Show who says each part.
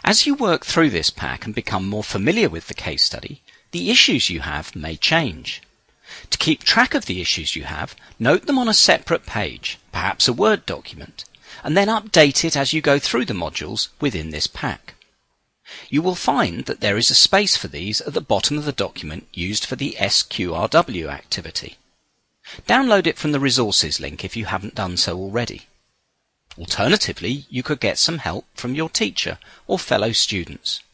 Speaker 1: As you work through this pack and become more familiar with the case study, the issues you have may change. To keep track of the issues you have, note them on a separate page, perhaps a Word document, and then update it as you go through the modules within this pack. You will find that there is a space for these at the bottom of the document used for the SQRW activity. Download it from the resources link if you haven't done so already. Alternatively, you could get some help from your teacher or fellow students.